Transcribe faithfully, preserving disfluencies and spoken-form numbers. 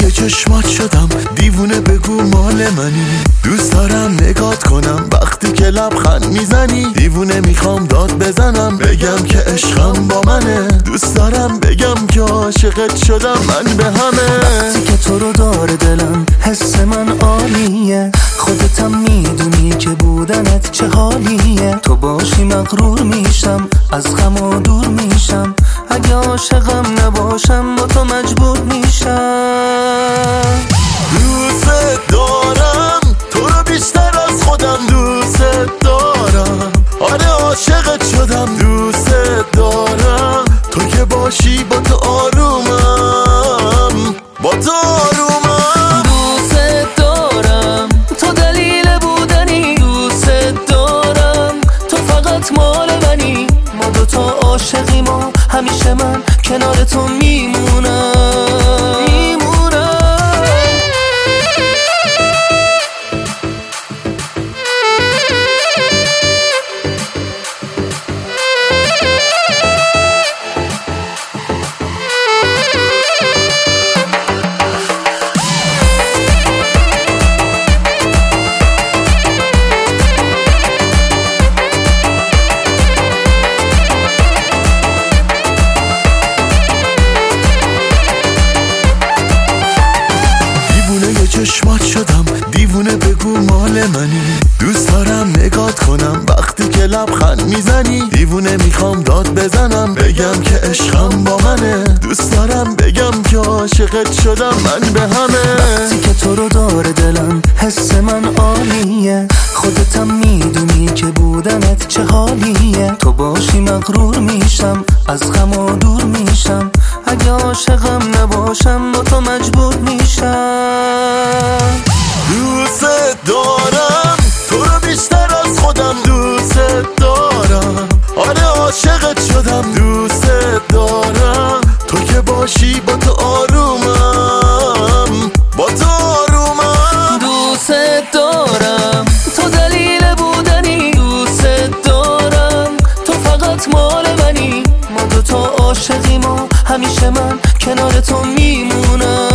چشمات شدم دیوونه، بگو مال منی. دوست دارم نگات کنم وقتی که لبخند میزنی. دیوونه میخوام داد بزنم بگم که عشقم با منه. دوست دارم بگم که عاشقت شدم من به همه. وقتی که تو رو داره دلم حس من عالیه. خودتم میدونی که بودنت چه حالیه. تو باشی مغرور میشم، از غم و دور میشم. اگه عاشقم نباشم با تو مجبور میشم. دوست دارم تو رو بیشتر از خودم، دوست دارم. آره عاشقت شدم، دوست دارم. تو که باشی با تو آرومم، با تو آرومم. دوست دارم تو دلیل بودنی. دوست دارم تو فقط مال منی. ما دوتا عاشقی، ما همیشه من کنار تو میمونم. چشمات شدم دیوونه، بگو مال منی. دوست دارم نگات کنم وقتی که لبخند میزنی. دیوونه میخوام داد بزنم بگم که عشقم با منه. دوست دارم بگم که عاشقت شدم من به همه. وقتی که تو رو داره دلم حس من عالیه. خودتم میدونی که بودنت چه حالیه. تو باشی مغرور میشم، از غم و دور میشم. اگه عاشقم نباشم با تو مجبور میشم. دوست دارم تو رو بیشتر از خودم، دوست دارم. آره عاشقت شدم، دوست دارم. تو که باشی با تو آرومم، با تو آرومم. دوست دارم تو دلیل بودنی. دوست دارم تو فقط مال منی. ما دوتا عاشقی، ما همیشه من کنار تو میمونم.